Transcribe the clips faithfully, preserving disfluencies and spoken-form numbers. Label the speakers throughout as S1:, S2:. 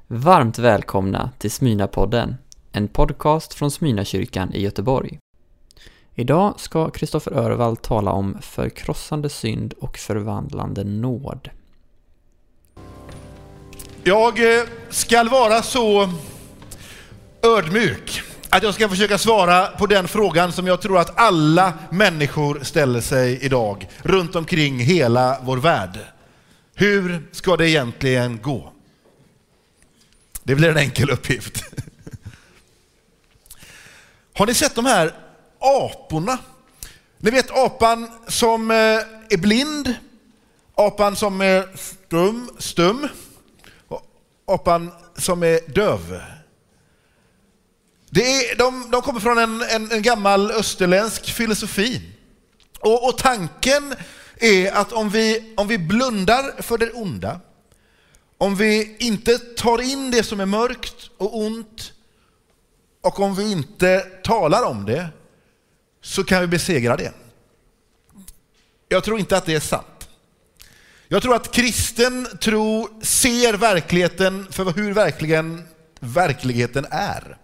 S1: Varmt välkomna till Smyrnapodden, en podcast från Smyrnakyrkan i Göteborg. Idag ska Kristoffer Örvald tala om förkrossande synd och förvandlande nåd.
S2: Jag ska vara så ödmjuk att jag ska försöka svara på den frågan som jag tror att alla människor ställer sig idag runt omkring hela vår värld. Hur ska det egentligen gå? Det blir en enkel uppgift. Har ni sett de här aporna? Ni vet apan som är blind, apan som är stum, stum och apan som är döv. Det är, de, de kommer från en, en, en gammal österländsk filosofi. Och, och tanken är att om vi, om vi blundar för det onda, om vi inte tar in det som är mörkt och ont och om vi inte talar om det, så kan vi besegra det. Jag tror inte att det är sant. Jag tror att kristen tro ser verkligheten för hur verkligen verkligheten är.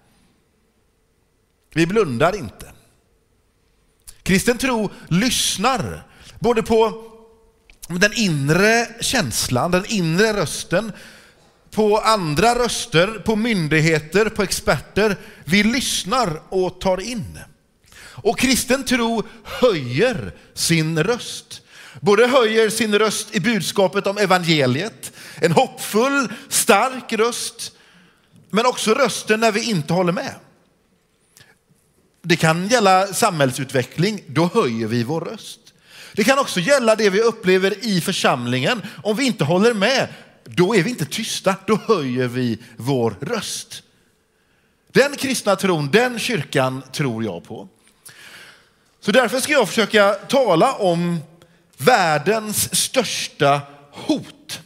S2: Vi blundar inte. Kristen tro lyssnar både på den inre känslan, den inre rösten, på andra röster, på myndigheter, på experter. Vi lyssnar och tar in. Och kristen tro höjer sin röst. Både höjer sin röst i budskapet om evangeliet, en hoppfull, stark röst, men också rösten när vi inte håller med. Det kan gälla samhällsutveckling, då höjer vi vår röst. Det kan också gälla det vi upplever i församlingen. Om vi inte håller med, då är vi inte tysta, då höjer vi vår röst. Den kristna tron, den kyrkan tror jag på. Så därför ska jag försöka tala om världens största hot.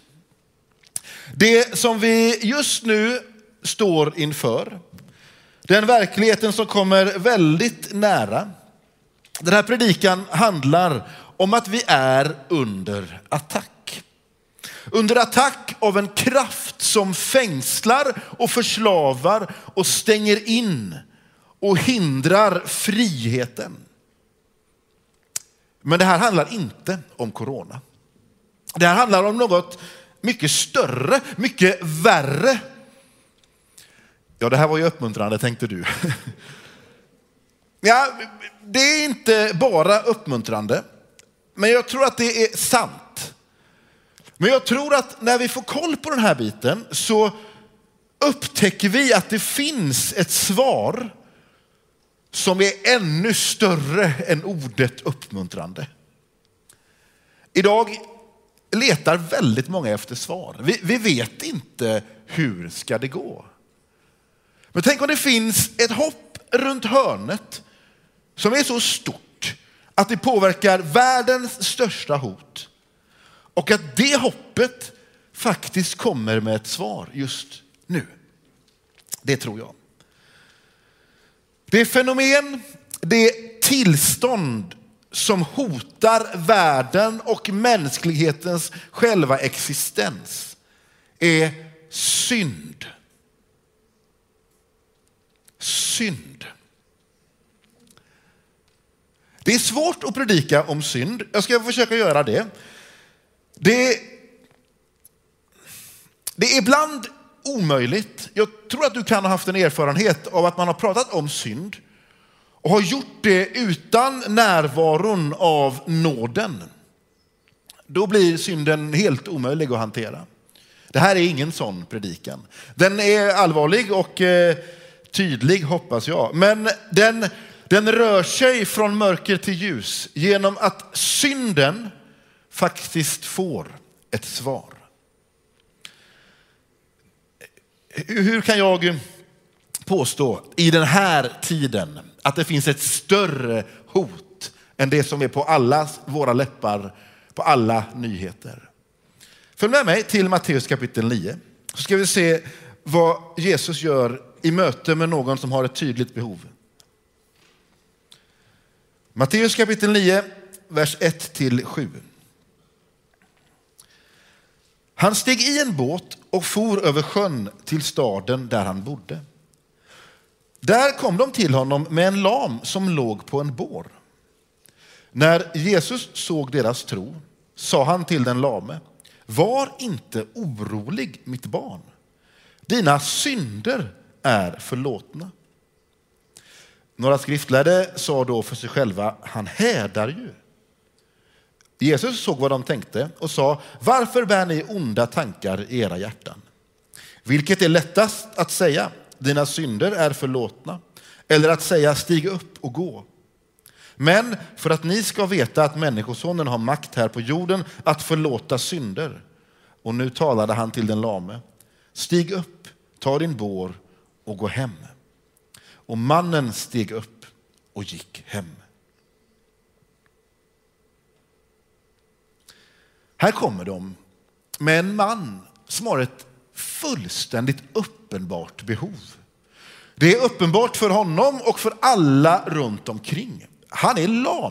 S2: Det som vi just nu står inför. Den verkligheten som kommer väldigt nära. Den här predikan handlar om att vi är under attack. Under attack av en kraft som fängslar och förslavar och stänger in och hindrar friheten. Men det här handlar inte om corona. Det här handlar om något mycket större, mycket värre. Ja, det här var ju uppmuntrande, tänkte du. Ja, det är inte bara uppmuntrande, men jag tror att det är sant. Men jag tror att när vi får koll på den här biten så upptäcker vi att det finns ett svar som är ännu större än ordet uppmuntrande. Idag letar väldigt många efter svar. Vi, vi vet inte hur ska det gå. Men tänk om det finns ett hopp runt hörnet som är så stort att det påverkar världens största hot. Och att det hoppet faktiskt kommer med ett svar just nu. Det tror jag. Det är fenomen, det är tillstånd som hotar världen och mänsklighetens själva existens är synd. Synd. Det är svårt att predika om synd. Jag ska försöka göra det. Det, det är ibland omöjligt. Jag tror att du kan ha haft en erfarenhet av att man har pratat om synd och har gjort det utan närvaron av nåden. Då blir synden helt omöjlig att hantera. Det här är ingen sån predikan. Den är allvarlig och eh, tydlig, hoppas jag. Men den, den rör sig från mörker till ljus genom att synden faktiskt får ett svar. Hur kan jag påstå i den här tiden att det finns ett större hot än det som är på alla våra läppar, på alla nyheter? Följ med mig till Matteus kapitel nio. Så ska vi se vad Jesus gör i möte med någon som har ett tydligt behov. Matteus kapitel nio, vers ett till sju. Han steg i en båt och for över sjön till staden där han bodde. Där kom de till honom med en lam som låg på en bår. När Jesus såg deras tro sa han till den lame: var inte orolig, mitt barn. Dina synder är förlåtna. Några skriftlärde sa då för sig själva: han hädar ju. Jesus såg vad de tänkte och sa: varför bär ni onda tankar i era hjärtan? Vilket är lättast att säga: dina synder är förlåtna, eller att säga: stig upp och gå? Men för att ni ska veta att människosonen har makt här på jorden att förlåta synder. Och nu talade han till den lame: stig upp, ta din bår och gå hem. Och mannen steg upp och gick hem. Här kommer de med en man som har ett fullständigt uppenbart behov. Det är uppenbart för honom och för alla runt omkring. Han är lam.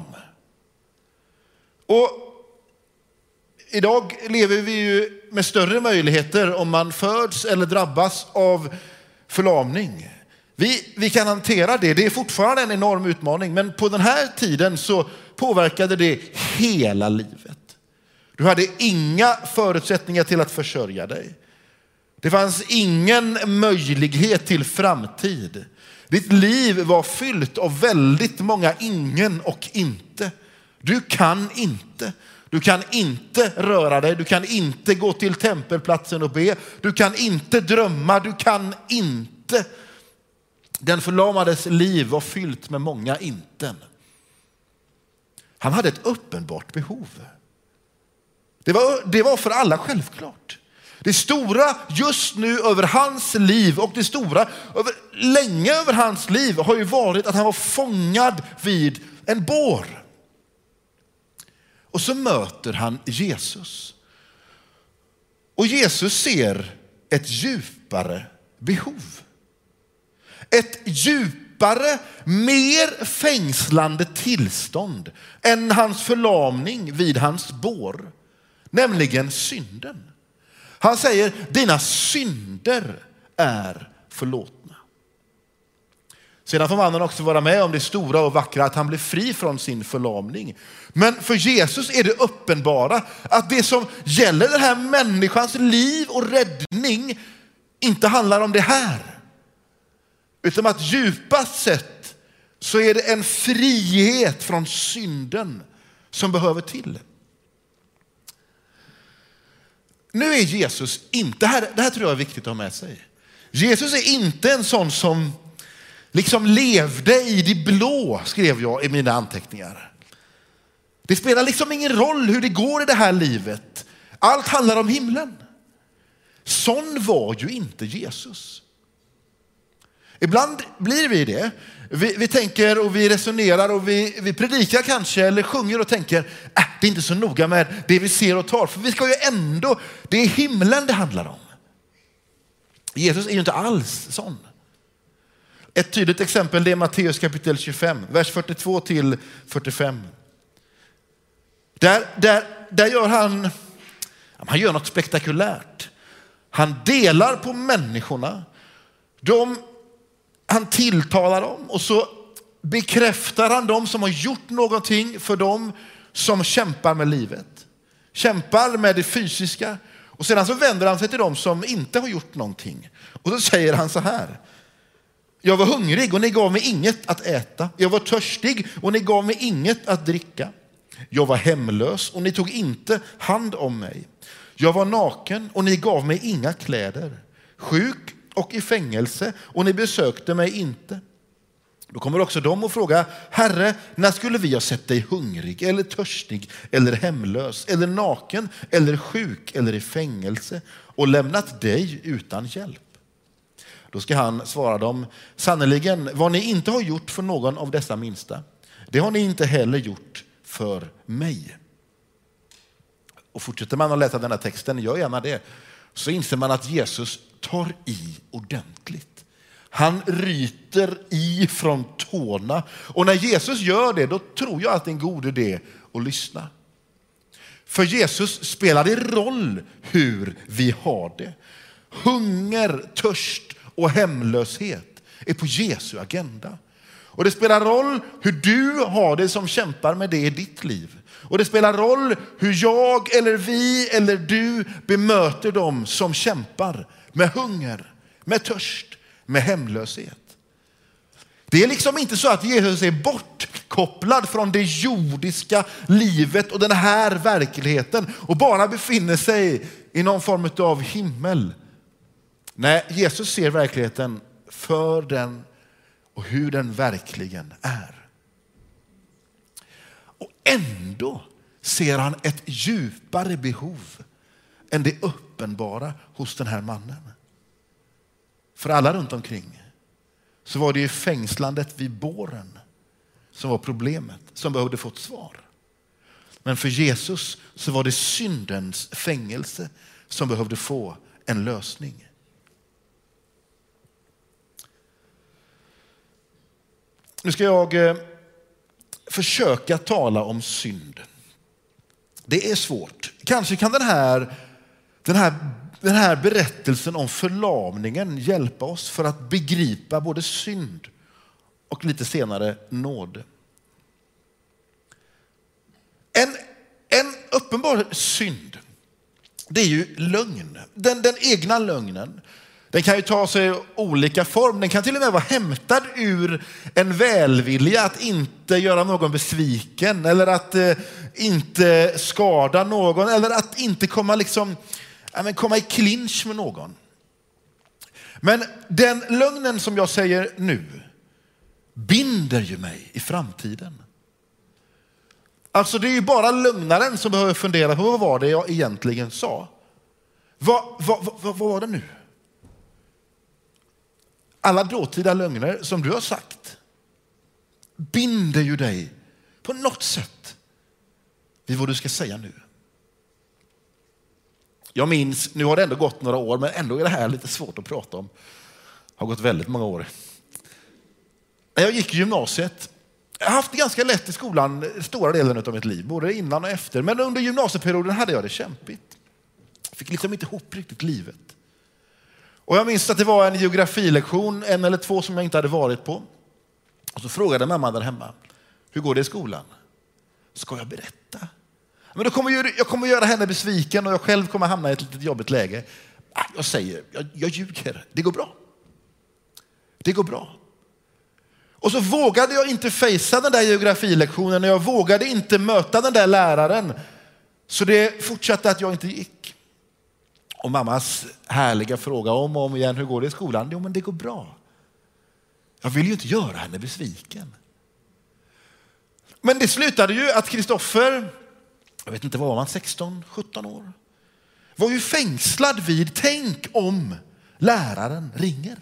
S2: Och idag lever vi ju med större möjligheter om man föds eller drabbas av förlamning. Vi, vi kan hantera det. Det är fortfarande en enorm utmaning. Men på den här tiden så påverkade det hela livet. Du hade inga förutsättningar till att försörja dig. Det fanns ingen möjlighet till framtid. Ditt liv var fyllt av väldigt många ingen och inte. Du kan inte. Du kan inte röra dig. Du kan inte gå till tempelplatsen och be. Du kan inte drömma. Du kan inte. Den förlamades liv var fyllt med många inten. Han hade ett uppenbart behov. Det var, det var för alla självklart. Det stora just nu över hans liv och det stora över, länge över hans liv har ju varit att han var fångad vid en bår. Och så möter han Jesus. Och Jesus ser ett djupare behov. Ett djupare, mer fängslande tillstånd än hans förlamning vid hans bår. Nämligen synden. Han säger: dina synder är förlåtna. Sedan får mannen också vara med om det stora och vackra att han blir fri från sin förlamning. Men för Jesus är det uppenbara att det som gäller den här människans liv och räddning inte handlar om det här. Utan att djupast sett så är det en frihet från synden som behöver till. Nu är Jesus inte, här, det här tror jag är viktigt att ha med sig. Jesus är inte en sån som liksom levde i det blå, skrev jag i mina anteckningar. Det spelar liksom ingen roll hur det går i det här livet. Allt handlar om himlen. Sån var ju inte Jesus. Ibland blir vi det. Vi, vi tänker och vi resonerar och vi, vi predikar kanske eller sjunger och tänker äh, det är inte så noga med det vi ser och tar. För vi ska ju ändå, det är himlen det handlar om. Jesus är ju inte alls sån. Ett tydligt exempel det är Matteus kapitel tjugofem, vers fyrtiotvå till fyrtiofem. Där, där, där gör han, han gör något spektakulärt. Han delar på människorna. De Han tilltalar dem och så bekräftar han dem som har gjort någonting för dem som kämpar med livet. Kämpar med det fysiska. Och sedan så vänder han sig till dem som inte har gjort någonting. Och så säger han så här: jag var hungrig och ni gav mig inget att äta. Jag var törstig och ni gav mig inget att dricka. Jag var hemlös och ni tog inte hand om mig. Jag var naken och ni gav mig inga kläder. Sjuk och i fängelse och ni besökte mig inte. Då kommer också de att fråga: Herre, när skulle vi ha sett dig hungrig eller törstig eller hemlös eller naken eller sjuk eller i fängelse och lämnat dig utan hjälp? Då ska han svara dem: sannoliken, vad ni inte har gjort för någon av dessa minsta, det har ni inte heller gjort för mig. Och fortsätter man att läsa den här texten, gör gärna det, så inser man att Jesus tar i ordentligt. Han ryter i från tårna. Och när Jesus gör det, då tror jag att det är en god idé att lyssna. För Jesus spelar det roll hur vi har det. Hunger, törst och hemlöshet är på Jesu agenda. Och det spelar roll hur du har det som kämpar med det i ditt liv. Och det spelar roll hur jag eller vi eller du bemöter dem som kämpar med hunger, med törst, med hemlöshet. Det är liksom inte så att Jesus är bortkopplad från det jordiska livet och den här verkligheten och bara befinner sig i någon form av himmel. Nej, Jesus ser verkligheten för den och hur den verkligen är. Och ändå ser han ett djupare behov än det uppenbara hos den här mannen. För alla runt omkring så var det ju fängslandet vid båren som var problemet, som behövde få ett svar. Men för Jesus så var det syndens fängelse som behövde få en lösning. Nu ska jag eh, försöka tala om synd. Det är svårt. Kanske kan den här, den här, den här berättelsen om förlamningen hjälpa oss för att begripa både synd och lite senare nåd. En, en uppenbar synd, det är ju lögn. Den, den egna lögnen. Den kan ju ta sig olika form. Den kan till och med vara hämtad ur en välvilja att inte göra någon besviken. Eller att eh, inte skada någon. Eller att inte komma, liksom, ja, men komma i clinch med någon. Men den lögnen som jag säger nu binder ju mig i framtiden. Alltså det är ju bara lögnaren som behöver fundera på vad var det jag egentligen sa. Vad, vad, vad, vad var det nu? Alla dåtida lögner som du har sagt binder ju dig på något sätt vid vad du ska säga nu. Jag minns, nu har det ändå gått några år, men ändå är det här lite svårt att prata om. Det har gått väldigt många år. När jag gick i gymnasiet, jag har haft det ganska lätt i skolan stora delen av mitt liv, både innan och efter. Men under gymnasieperioden hade jag det kämpigt. Jag fick liksom inte ihop riktigt livet. Och jag minns att det var en geografilektion, en eller två som jag inte hade varit på. Och så frågade mamma där hemma, hur går det i skolan? Ska jag berätta? Men då kommer jag, jag kommer göra henne besviken och jag själv kommer hamna i ett litet jobbigt läge. Jag säger, jag, jag ljuger, det går bra. Det går bra. Och så vågade jag inte fejsa den där geografilektionen och jag vågade inte möta den där läraren. Så det fortsatte att jag inte gick. Och mammas härliga fråga om och om igen, hur går det i skolan? Jo, men det går bra. Jag vill ju inte göra henne besviken. Men det slutade ju att Kristoffer, jag vet inte vad var man, sexton sjutton år, var ju fängslad vid, tänk om läraren ringer.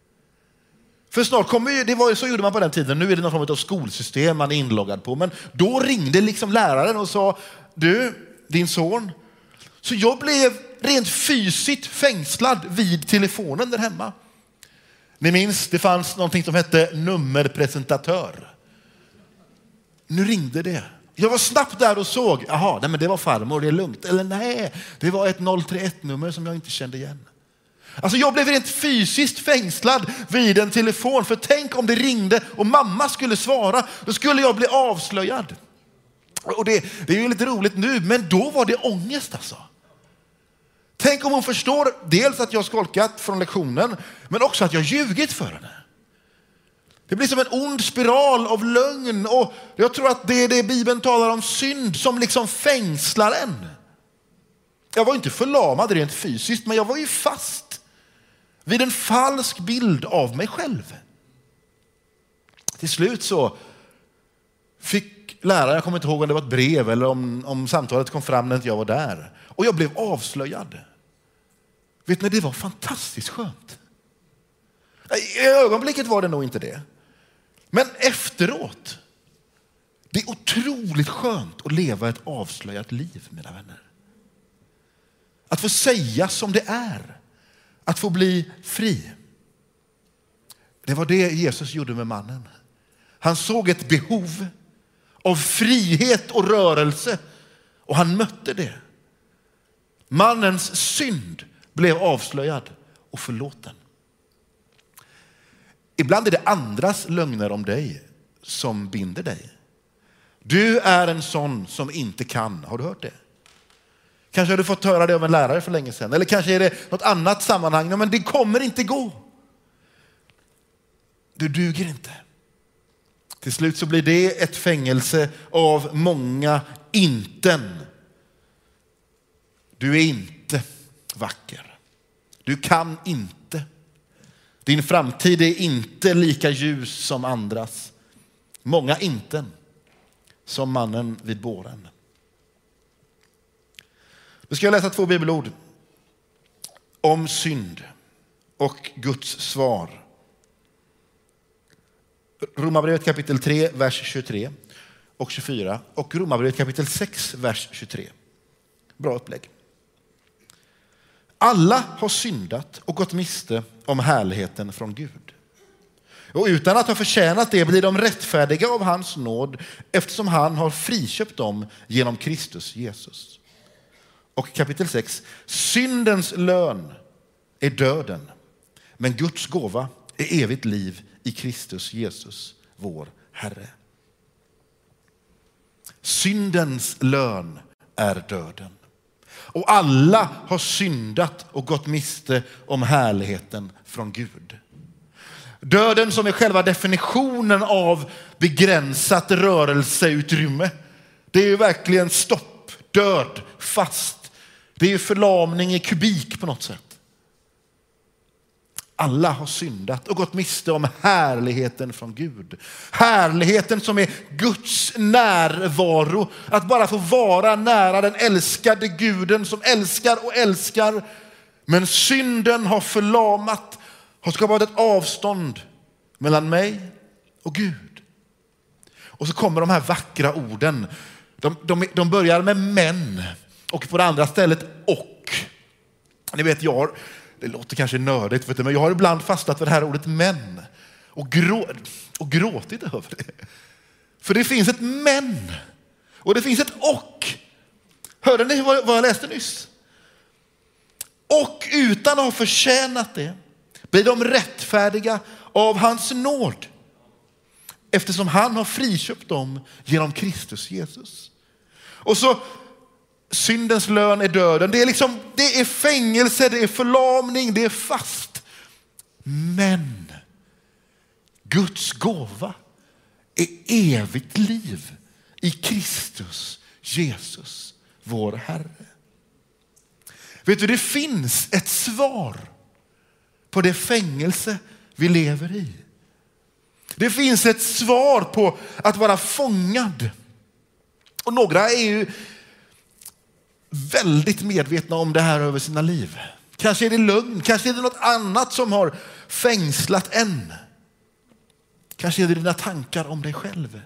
S2: För snart kommer ju, det var ju så gjorde man på den tiden, nu är det någon form av skolsystem man är inloggad på, men då ringde liksom läraren och sa, du, din son. Så jag blev rent fysiskt fängslad vid telefonen där hemma. Ni minns, det fanns någonting som hette nummerpresentatör. Nu ringde det. Jag var snabbt där och såg, jaha, nej men det var farmor, det är lugnt. Eller nej, det var ett noll tre ett-nummer som jag inte kände igen. Alltså jag blev rent fysiskt fängslad vid en telefon. För tänk om det ringde och mamma skulle svara, då skulle jag bli avslöjad. Och det, det är ju lite roligt nu, men då var det ångest alltså. Tänk om hon förstår dels att jag skolkat från lektionen, men också att jag ljugit för henne. Det blir som en ond spiral av lögn, och jag tror att det är det Bibeln talar om, synd som liksom fängslar en. Jag var inte förlamad rent fysiskt, men jag var ju fast vid en falsk bild av mig själv. Till slut så fick läraren, jag kommer inte ihåg om det var ett brev eller om, om samtalet kom fram när inte jag var där. Och jag blev avslöjad. Vet ni, det var fantastiskt skönt. I ögonblicket var det nog inte det. Men efteråt, det är otroligt skönt att leva ett avslöjat liv, mina vänner. Att få säga som det är. Att få bli fri. Det var det Jesus gjorde med mannen. Han såg ett behov av frihet och rörelse. Och han mötte det. Mannens synd blev avslöjad och förlåten. Ibland är det andras lögner om dig som binder dig. Du är en sån som inte kan. Har du hört det? Kanske har du fått höra det av en lärare för länge sedan. Eller kanske är det något annat sammanhang. Men det kommer inte gå. Du duger inte. Till slut så blir det ett fängelse av många inten. Du är inte vacker. Du kan inte. Din framtid är inte lika ljus som andras. Många inten som mannen vid båren. Nu ska jag läsa två bibelord om synd och Guds svar. Romarbrevet kapitel tre, vers tjugotre och tjugofyra. Och Romarbrevet kapitel sex, vers tjugotre. Bra upplägg. Alla har syndat och gått miste om härligheten från Gud. Och utan att ha förtjänat det blir de rättfärdiga av hans nåd, eftersom han har friköpt dem genom Kristus Jesus. Och kapitel sex. Syndens lön är döden, men Guds gåva är evigt liv i Kristus Jesus, vår Herre. Syndens lön är döden. Och alla har syndat och gått miste om härligheten från Gud. Döden som är själva definitionen av begränsat rörelseutrymme. Det är ju verkligen stopp, död, fast. Det är ju förlamning i kubik på något sätt. Alla har syndat och gått miste om härligheten från Gud. Härligheten som är Guds närvaro. Att bara få vara nära den älskade Guden som älskar och älskar. Men synden har förlamat, har skapat ett avstånd mellan mig och Gud. Och så kommer de här vackra orden. De, de, de börjar med men och på det andra stället och. Ni vet, jag har... Det låter kanske nördigt, vet du, men jag har ibland fastnat för det här ordet men. Och, grå, och gråtit över det. För det finns ett men. Och det finns ett och. Hörde ni vad jag läste nyss? Och utan att ha förtjänat det blir de rättfärdiga av hans nåd. Eftersom han har friköpt dem genom Kristus Jesus. Och så... Syndens lön är döden. Det är liksom, det är fängelse, det är förlamning, det är fast. Men Guds gåva är evigt liv i Kristus Jesus, vår Herre. Vet du, det finns ett svar på det fängelse vi lever i. Det finns ett svar på att vara fångad. Och några är ju väldigt medvetna om det här över sina liv. Kanske är det lögn, kanske är det något annat som har fängslat en. Kanske är det dina tankar om dig själv.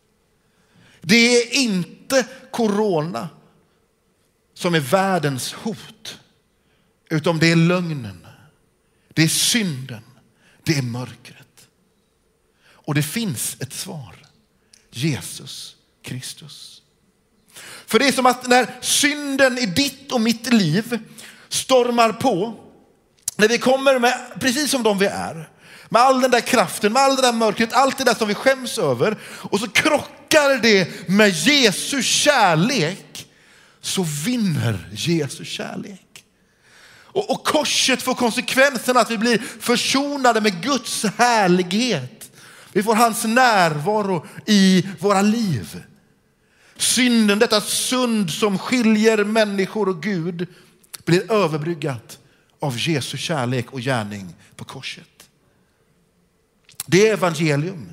S2: Det är inte corona som är världens hot, utan det är lögnen. Det är synden. Det är mörkret. Och det finns ett svar. Jesus Kristus. För det är som att när synden i ditt och mitt liv stormar på, när vi kommer med, precis som de vi är, med all den där kraften, med all det där mörkret, allt det där som vi skäms över, och så krockar det med Jesu kärlek, så vinner Jesu kärlek. Och, och korset får konsekvensen att vi blir försonade med Guds härlighet. Vi får hans närvaro i våra liv. Synden, detta sund som skiljer människor och Gud, blir överbryggat av Jesu kärlek och gärning på korset. Det är evangelium.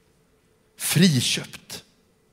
S2: Friköpt.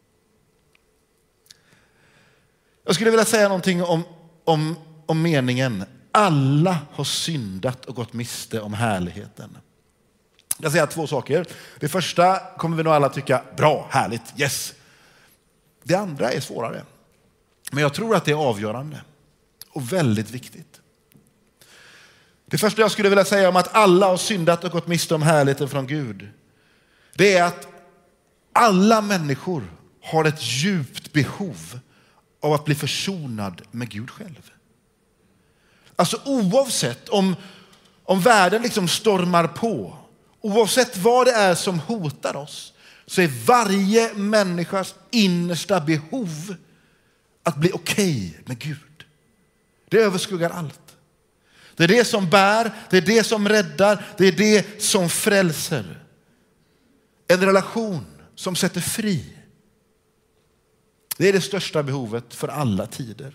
S2: Jag skulle vilja säga någonting om, om, om meningen. Alla har syndat och gått miste om härligheten. Jag säger två saker. Det första kommer vi nog alla tycka, bra, härligt, yes. Det andra är svårare. Men jag tror att det är avgörande och väldigt viktigt. Det första jag skulle vilja säga om att alla har syndat och gått miste om härligheten från Gud, det är att alla människor har ett djupt behov av att bli försonad med Gud själv. Alltså oavsett om, om världen liksom stormar på, oavsett vad det är som hotar oss, så är varje människas innersta behov att bli okej okay med Gud. Det överskuggar allt. Det är det som bär, det är det som räddar, det är det som frälser. En relation som sätter fri. Det är det största behovet för alla tider.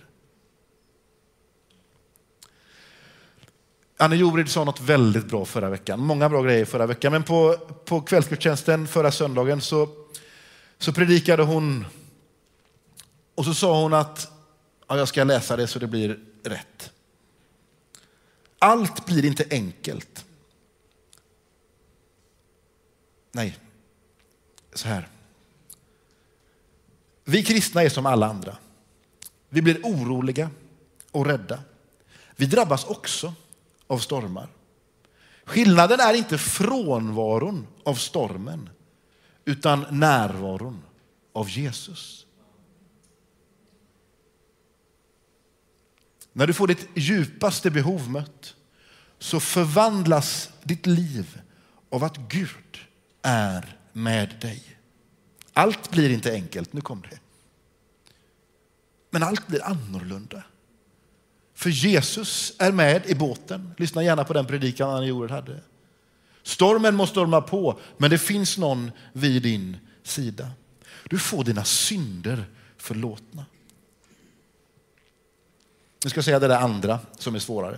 S2: Anne Jorid sa något väldigt bra förra veckan. Många bra grejer förra veckan. Men på, på kvällsgudstjänsten förra söndagen så, så predikade hon. Och så sa hon att ja, jag ska läsa det så det blir rätt. Allt blir inte enkelt. Nej, så här. Vi kristna är som alla andra. Vi blir oroliga och rädda. Vi drabbas också av stormar. Skillnaden är inte frånvaron av stormen, utan närvaron av Jesus. När du får ditt djupaste behov mött så förvandlas ditt liv av att Gud är med dig. Allt blir inte enkelt, nu kom det. Men allt blir annorlunda. För Jesus är med i båten. Lyssna gärna på den predikan Anne Jorid hade. Stormen måste storma på, men det finns någon vid din sida. Du får dina synder förlåtna. Nu ska jag säga det där andra som är svårare.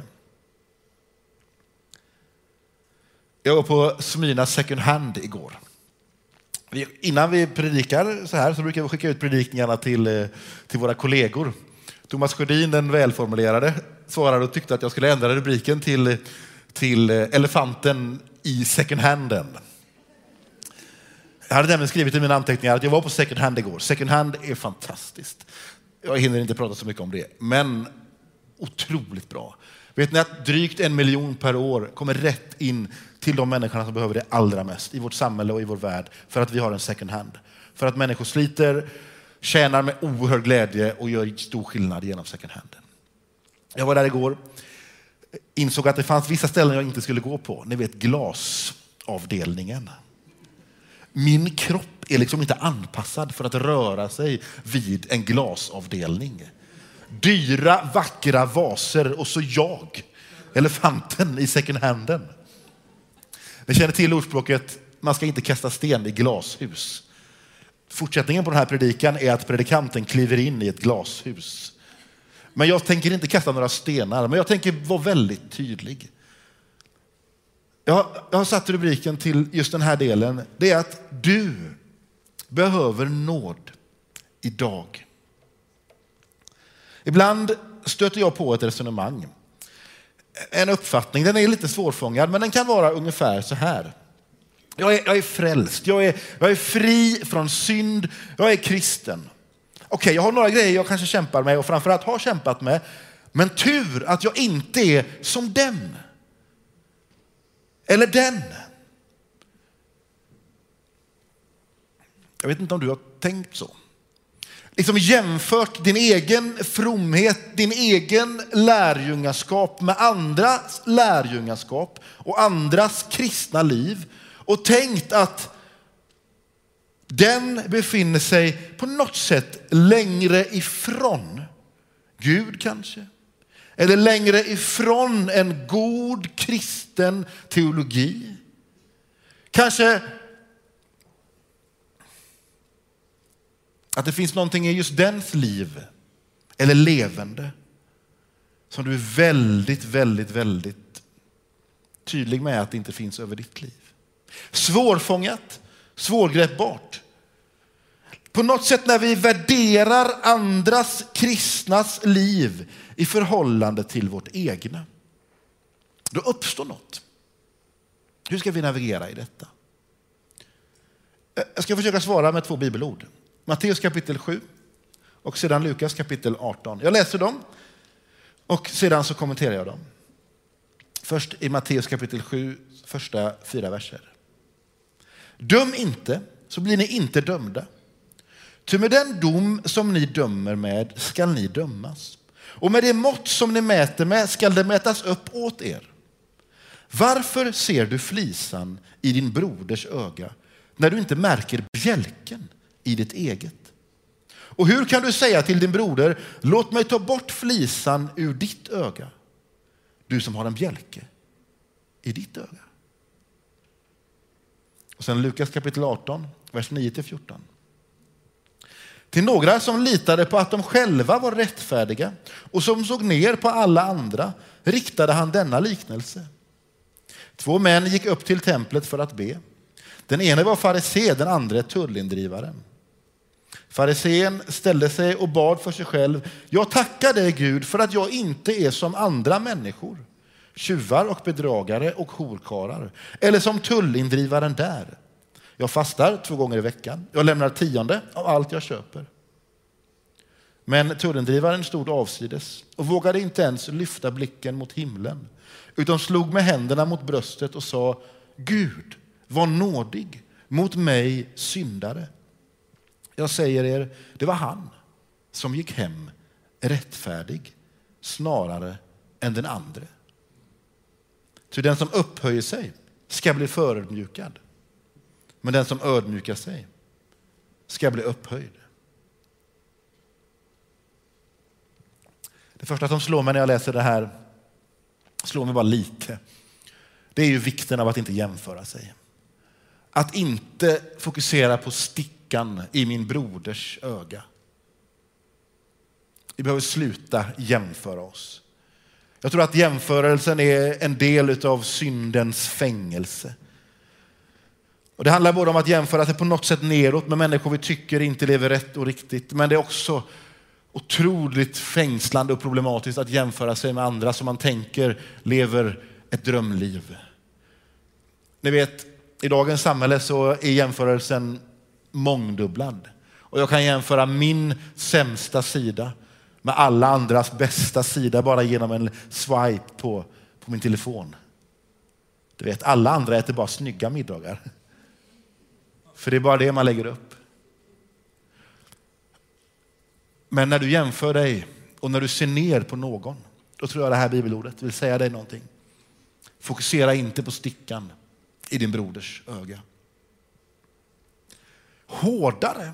S2: Jag var på Smyna second hand igår. Innan vi predikar så här så brukar vi skicka ut predikningarna till, till våra kollegor. Thomas Sjödin, den välformulerade, svarade och tyckte att jag skulle ändra rubriken till, till elefanten i second handen. Jag hade nämligen skrivit i mina anteckningar att jag var på second hand igår. Second hand är fantastiskt. Jag hinner inte prata så mycket om det, men otroligt bra. Vet ni att drygt en miljon per år kommer rätt in till de människorna som behöver det allra mest i vårt samhälle och i vår värld för att vi har en second hand. För att människor sliter, tjänar med oerhörd glädje och gör stor skillnad genom second handen. Jag var där igår, insåg att det fanns vissa ställen jag inte skulle gå på. Ni vet, glasavdelningen. Min kropp är liksom inte anpassad för att röra sig vid en glasavdelning. Dyra, vackra vaser och så jag, elefanten i second handen. Vi känner till ordspråket, man ska inte kasta sten i glashus. Fortsättningen på den här predikan är att predikanten kliver in i ett glashus. Men jag tänker inte kasta några stenar, men jag tänker vara väldigt tydlig. Jag har, jag har satt rubriken till just den här delen. Det är att du behöver nåd idag. Ibland stöter jag på ett resonemang. En uppfattning, den är lite svårfångad, men den kan vara ungefär så här. Jag är, jag är frälst, jag är, jag är fri från synd, jag är kristen. Okej, okay, jag har några grejer jag kanske kämpar med och framförallt har kämpat med. Men tur att jag inte är som den. Eller den. Jag vet inte om du har tänkt så. Liksom jämfört din egen fromhet, din egen lärjungaskap med andras lärjungaskap och andras kristna liv och tänkt att den befinner sig på något sätt längre ifrån Gud kanske. Eller längre ifrån en god kristen teologi. Kanske att det finns någonting i just dens liv eller levande som du är väldigt, väldigt, väldigt tydlig med att det inte finns över ditt liv. Svårfångat, svårgreppbart. På något sätt när vi värderar andras kristnas liv i förhållande till vårt egna, då uppstår något. Hur ska vi navigera i detta? Jag ska försöka svara med två bibelord. Matteus kapitel sju och sedan Lukas kapitel arton. Jag läser dem och sedan så kommenterar jag dem. Först i Matteus kapitel sju, första fyra verser. Döm inte, så blir ni inte dömda. Ty med den dom som ni dömer med skall ni dömas. Och med det mått som ni mäter med skall det mätas upp åt er. Varför ser du flisan i din broders öga när du inte märker bjälken i ditt eget? Och hur kan du säga till din broder, låt mig ta bort flisan ur ditt öga, du som har en bjälke i ditt öga? Och sen Lukas kapitel arton, vers nio till fjorton. Till några som litade på att de själva var rättfärdiga och som såg ner på alla andra riktade han denna liknelse. Två män gick upp till templet för att be. Den ene var farisé, den andra tullindrivare. Farisén ställde sig och bad för sig själv. Jag tackar dig Gud för att jag inte är som andra människor, tjuvar och bedragare och horkarar, eller som tullindrivaren där. Jag fastar två gånger i veckan. Jag lämnar tionde av allt jag köper. Men tullindrivaren stod avsides och vågade inte ens lyfta blicken mot himlen, utan slog med händerna mot bröstet och sa, Gud, var nådig mot mig syndare. Jag säger er, det var han som gick hem rättfärdig snarare än den andra. Så den som upphöjer sig ska bli förödmjukad, men den som ödmjukar sig ska bli upphöjd. Det första som slår mig när jag läser det här, slår mig bara lite, det är ju vikten av att inte jämföra sig. Att inte fokusera på stickan i min broders öga. Vi behöver sluta jämföra oss. Jag tror att jämförelsen är en del av syndens fängelse. Och det handlar både om att jämföra sig på något sätt neråt med människor vi tycker inte lever rätt och riktigt. Men det är också otroligt fängslande och problematiskt att jämföra sig med andra som man tänker lever ett drömliv. Ni vet, i dagens samhälle så är jämförelsen mångdubblad. Och jag kan jämföra min sämsta sida med alla andras bästa sida bara genom en swipe på, på min telefon. Du vet, alla andra äter bara snygga middagar. För det är bara det man lägger upp. Men när du jämför dig och när du ser ner på någon, då tror jag det här bibelordet vill säga dig någonting. Fokusera inte på stickan i din broders öga. Hårdare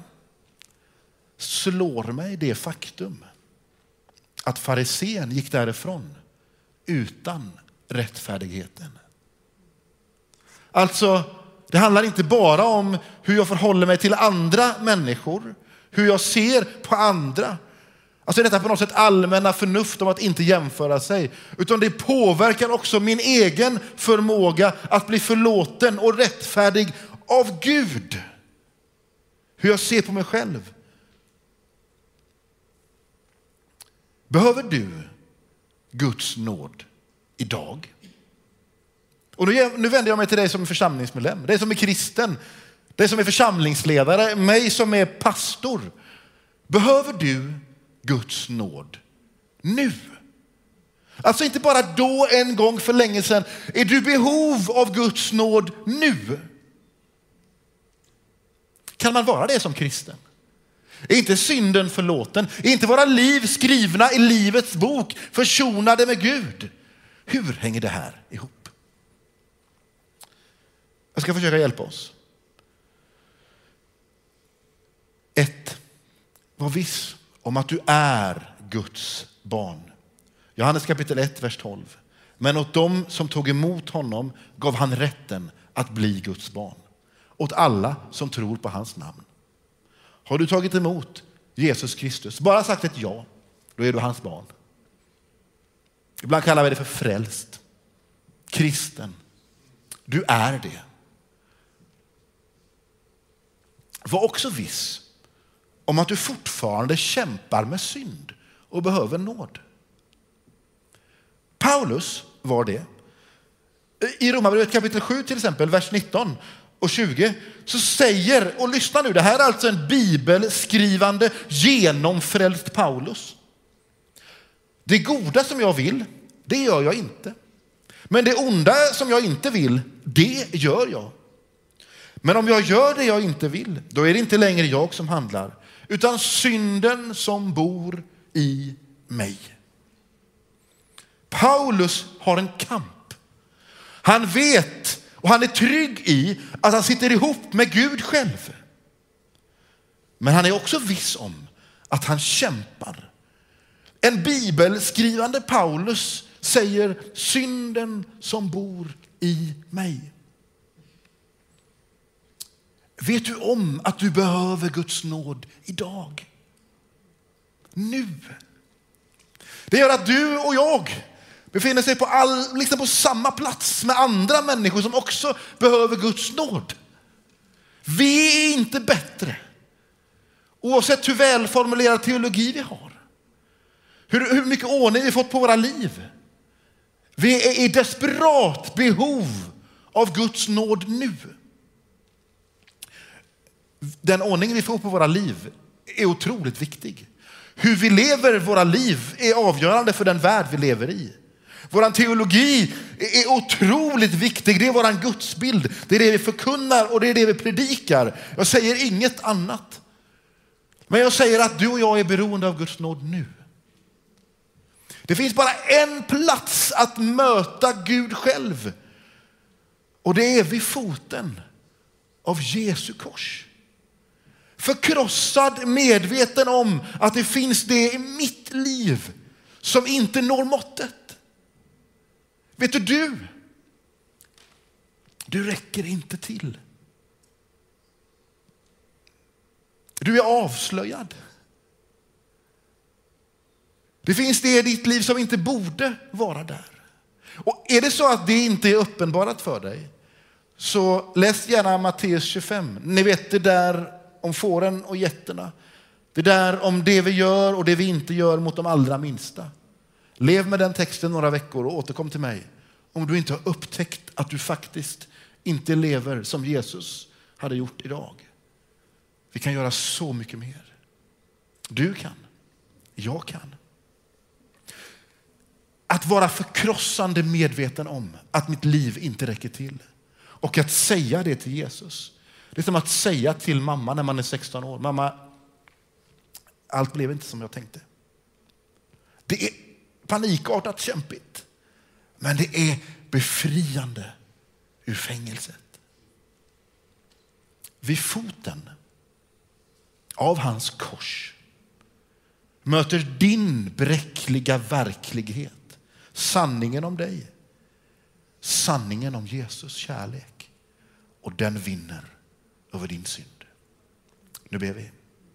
S2: slår mig det faktum att farisén gick därifrån utan rättfärdigheten. Alltså, det handlar inte bara om hur jag förhåller mig till andra människor, hur jag ser på andra. Alltså detta på något sätt allmänna förnuft om att inte jämföra sig. Utan det påverkar också min egen förmåga att bli förlåten och rättfärdig av Gud. Hur jag ser på mig själv. Behöver du Guds nåd idag? Och nu, nu vänder jag mig till dig som är församlingsmedlem, dig som är kristen, dig som är församlingsledare, mig som är pastor. Behöver du Guds nåd nu? Alltså inte bara då en gång för länge sedan. Är du behov av Guds nåd nu? Kan man vara det som kristen? Är inte synden förlåten? Är inte våra liv skrivna i livets bok, försonade med Gud? Hur hänger det här ihop? Jag ska försöka hjälpa oss. Ett, var viss om att du är Guds barn. Johannes kapitel ett, vers tolv. Men åt dem som tog emot honom gav han rätten att bli Guds barn. Åt alla som tror på hans namn. Har du tagit emot Jesus Kristus, bara sagt ett ja, då är du hans barn. Ibland kallar vi det för frälst, kristen. Du är det. Var också viss om att du fortfarande kämpar med synd och behöver nåd. Paulus var det. I Romarbrevet kapitel sju till exempel, vers nitton och tjugo, så säger, och lyssna nu, det här är alltså en bibelskrivande, genomfrälst Paulus. Det goda som jag vill, det gör jag inte. Men det onda som jag inte vill, det gör jag. Men om jag gör det jag inte vill, då är det inte längre jag som handlar, utan synden som bor i mig. Paulus har en kamp. Han vet och han är trygg i att han sitter ihop med Gud själv. Men han är också viss om att han kämpar. En bibelskrivande Paulus säger synden som bor i mig. Vet du om att du behöver Guds nåd idag? Nu. Det gör att du och jag befinner sig på, all, liksom på samma plats med andra människor som också behöver Guds nåd. Vi är inte bättre. Oavsett hur välformulerad teologi vi har. Hur, hur mycket ordning vi fått på våra liv. Vi är i desperat behov av Guds nåd nu. Den ordning vi får på våra liv är otroligt viktig. Hur vi lever våra liv är avgörande för den värld vi lever i. Vår teologi är otroligt viktig. Det är vår gudsbild. Det är det vi förkunnar och det är det vi predikar. Jag säger inget annat. Men jag säger att du och jag är beroende av Guds nåd nu. Det finns bara en plats att möta Gud själv. Och det är vid foten av Jesu kors. Förkrossad, medveten om att det finns det i mitt liv som inte når måttet. Vet du, du, du räcker inte till. Du är avslöjad. Det finns det i ditt liv som inte borde vara där. Och är det så att det inte är uppenbarat för dig, så läs gärna Matteus tjugofem. Ni vet det där om fåren och getterna. Det där om det vi gör och det vi inte gör mot de allra minsta. Lev med den texten några veckor och återkom till mig om du inte har upptäckt att du faktiskt inte lever som Jesus hade gjort idag. Vi kan göra så mycket mer. Du kan. Jag kan. Att vara förkrossande medveten om att mitt liv inte räcker till. Och att säga det till Jesus. Det är som att säga till mamma när man är sexton år. Mamma, allt blev inte som jag tänkte. Det är panikartat kämpigt. Men det är befriande ur fängelset. Vid foten av hans kors möter din bräckliga verklighet sanningen om dig. Sanningen om Jesus kärlek. Och den vinner över din synd. Nu ber vi.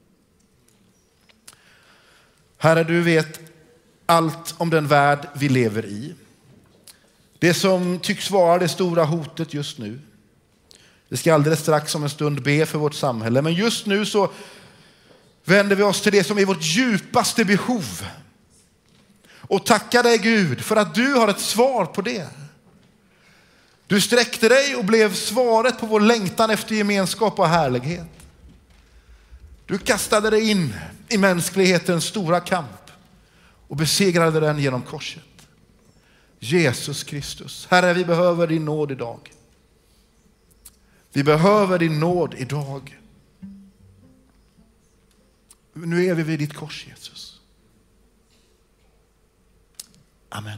S2: Herre, du vet allt om den värld vi lever i. Det som tycks vara det stora hotet just nu. Vi ska alldeles strax om en stund be för vårt samhälle. Men just nu så vänder vi oss till det som är vårt djupaste behov. Och tackar dig Gud för att du har ett svar på det. Du sträckte dig och blev svaret på vår längtan efter gemenskap och härlighet. Du kastade dig in i mänsklighetens stora kamp och besegrade den genom korset. Jesus Kristus. Herre, vi behöver din nåd idag. Vi behöver din nåd idag. Nu är vi vid ditt kors, Jesus. Amen.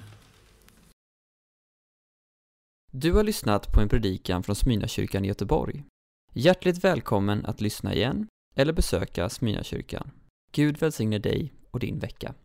S1: Du har lyssnat på en predikan från Smyrnakyrkan i Göteborg. Hjärtligt välkommen att lyssna igen eller besöka Smyrnakyrkan. Gud välsigne dig och din vecka.